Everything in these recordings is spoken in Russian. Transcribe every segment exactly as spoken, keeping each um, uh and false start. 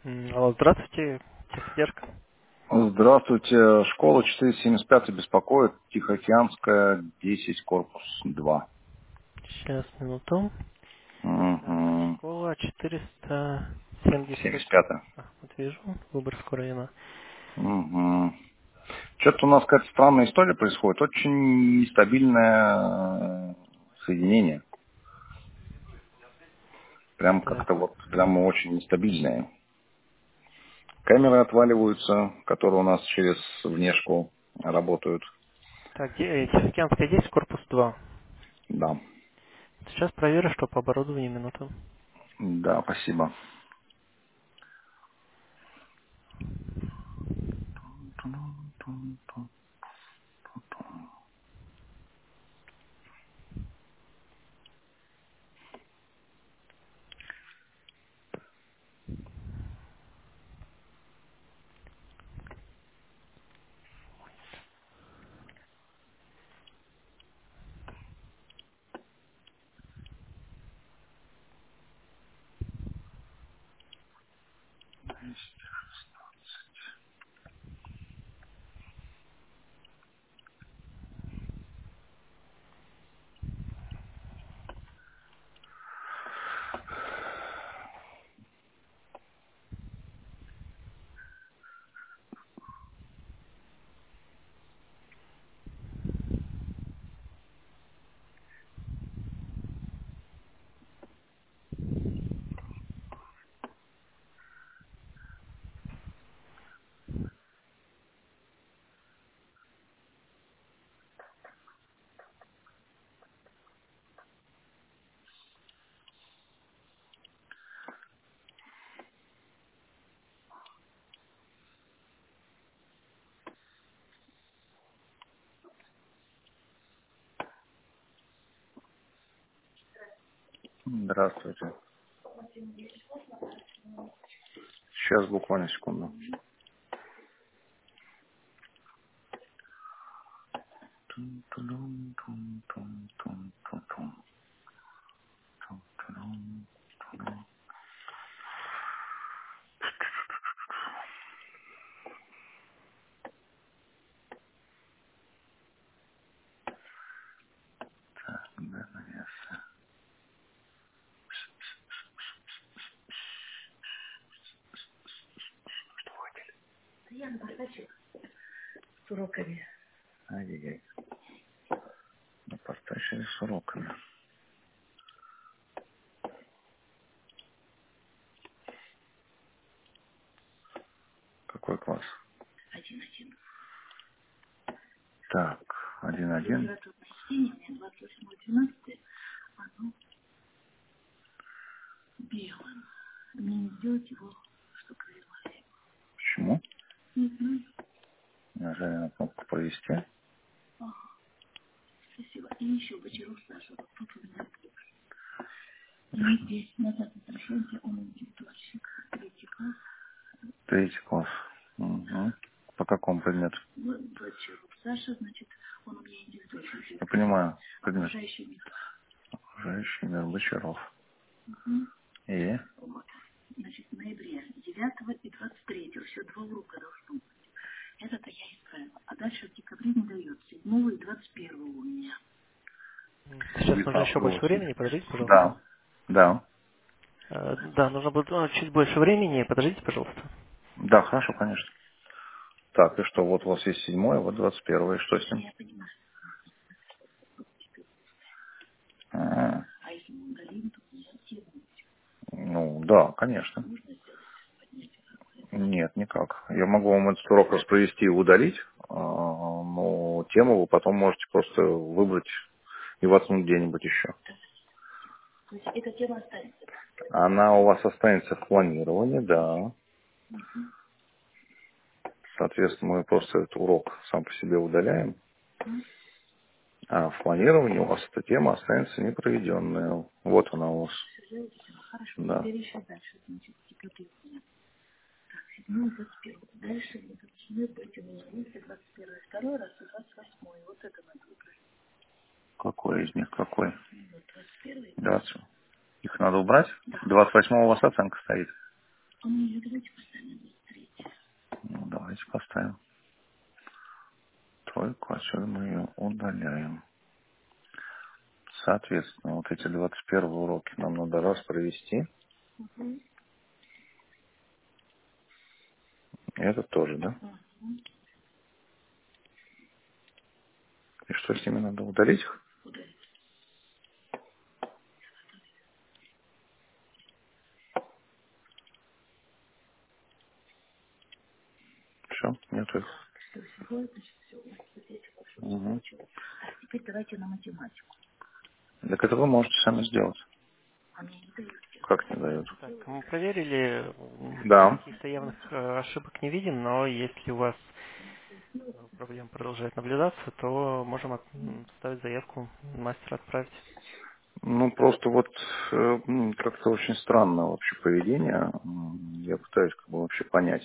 М, Алло, здравствуйте, техподдержка. Здравствуйте. Школа четыреста семьдесят пять беспокоит. Тихоокеанская, десять, корпус два. Сейчас, минуту. Так, Угу. школа четыреста семьдесят. семьдесят пять. А, вот вижу, Выборгского района. Угу. Что-то у нас какая-то странная история происходит. Очень нестабильное э, соединение. Прям Так, как-то вот, прямо очень нестабильное. Камеры отваливаются, которые у нас через внешку работают. так, где, э, Тихоокеанская десять, корпус два. Да. Сейчас проверю, что по оборудованию, минуту. Да, спасибо. Здравствуйте. Сейчас буквально секунду. Ай-яй-яй. Напортачили с уроками. Какой класс? Так, один-один. Почему? Нажали на кнопку «Провести». Третий класс. Угу. По какому предмету? Я понимаю. Предмет. Окружающий мир Бочаров. И? М, Сейчас нужно еще девятнадцатого больше времени, восемьдесят. подождите, пожалуйста. Да. Да. Э, Да, нужно будет ну, чуть больше времени, подождите, пожалуйста. Да, хорошо, конечно. Так, и что, вот у вас есть седьмой, вот двадцать первый. И что с ним? А, ну, да, конечно. Нет, никак. Я могу вам этот урок распровести и удалить, а, но тему вы потом можете просто выбрать и воткнуть где-нибудь еще. Она у вас останется в планировании, да. Соответственно, мы просто этот урок сам по себе удаляем. А в планировании у вас эта тема останется непроведенная. Вот она у вас. Да. Какой из них? Какой? двадцать. Их надо убрать? двадцать восьмого у вас оценка стоит. Ну, давайте поставим тройку, отсюда мы ее удаляем. Соответственно, вот эти двадцать первые уроки нам надо раз провести. И этот тоже, да? И что с ними надо? Удалить их? Все, нету их. Угу. Так это вы можете сами сделать. Как не дают? Так, мы проверили, м, Да. каких-то явных э, ошибок не видим, но если у вас э, проблема продолжает наблюдаться, то можем от- м, ставить заявку, мастера отправить. Ну, просто вот э, м, как-то очень странное вообще поведение. М, Я пытаюсь как бы вообще понять.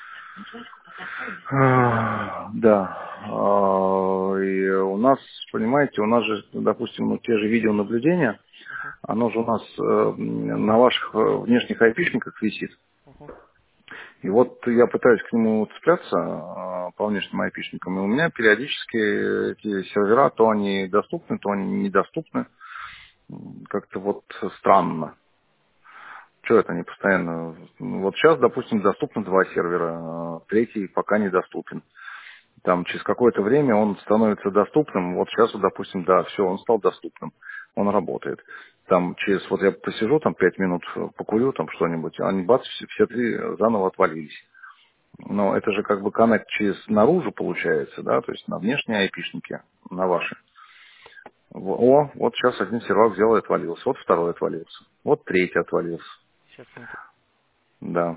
А, Да. А, И у нас, понимаете, у нас же, допустим, ну, те же видеонаблюдения, Мгм, оно же у нас э, м, на ваших э, внешних айпишниках висит. мгм. И вот я пытаюсь к нему цепляться а, по внешним айпишникам, и у меня периодически эти сервера, то они доступны, то они недоступны. М, Как-то вот странно. Что это они постоянно... Ну, вот сейчас, допустим, доступно два сервера, а третий пока недоступен. Там через какое-то время он становится доступным. Вот сейчас, вот, допустим, да, все, он стал доступным. Он работает. Там через, вот я посижу, там пять минут э, покурю, там что-нибудь, а они бац, все, все три заново отвалились. Но это же как бы коннект через наружу получается, да, то есть на внешние айпишники, на ваши. В- О, вот сейчас один сервак взял и отвалился, вот второй отвалился, вот третий отвалился, Сейчас минуту. да.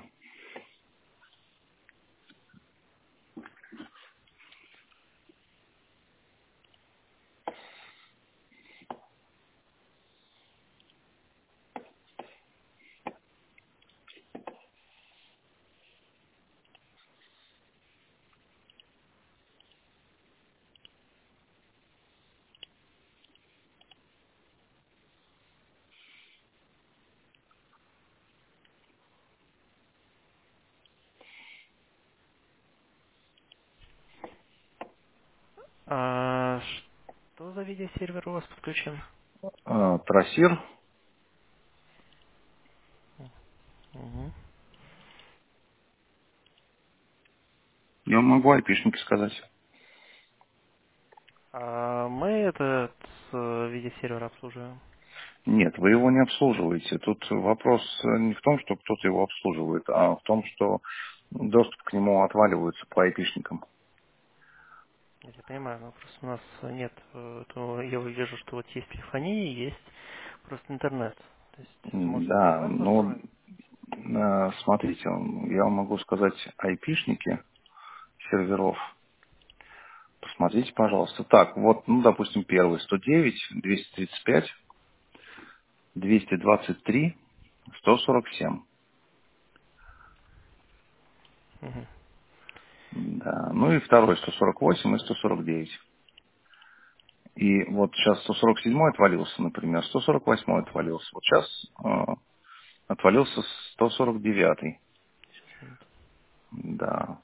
А, что за видеосервер у вас подключен? А, Трассир, Мгм. я могу айпишники сказать. А мы этот э, видеосервер обслуживаем. Нет, вы его не обслуживаете. Тут вопрос не в том, что кто-то его обслуживает, а в том, что доступ к нему отваливается по айпишникам. Нет, я понимаю, но просто у нас нет, э, то я вижу, что вот есть телефония, есть просто интернет. То есть, может, у Да, вас но настроен? э, смотрите, я вам могу сказать айпишники серверов. Посмотрите, пожалуйста. Так, вот, ну, допустим, первый сто девять, двести тридцать пять, двести двадцать три, сто сорок семь. Мгм. Да. Ну и второй сто сорок восемь и сто сорок девять. И вот сейчас сто сорок семь отвалился, например, сто сорок восемь отвалился. Вот сейчас э, отвалился сто сорок девять. Сейчас, минуту. Да.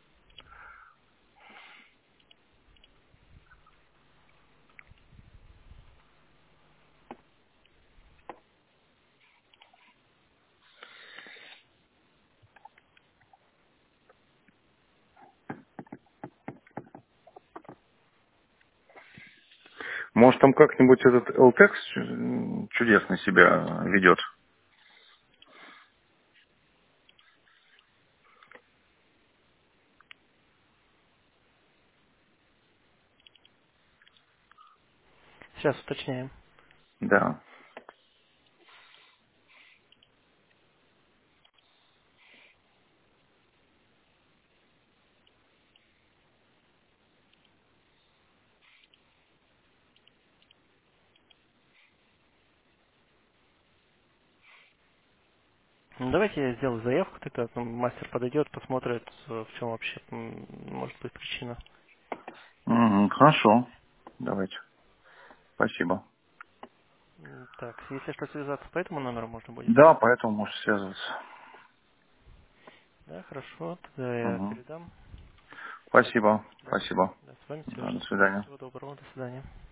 Может, там как-нибудь этот эл текс чудесно себя ведет? Сейчас уточняем. Да. Ну, давайте я сделаю заявку, тогда ну, мастер подойдет, посмотрит, э, в чем вообще м, может быть причина. Мгм, хорошо. Давайте. Спасибо. М, Так, если что, связаться по этому номеру можно будет. Да, поэтому можешь связываться. Да, хорошо, тогда я Мгм. передам. Спасибо, Да, спасибо. да, с вами Да, до свяжутся. свидания. Всего доброго, до свидания.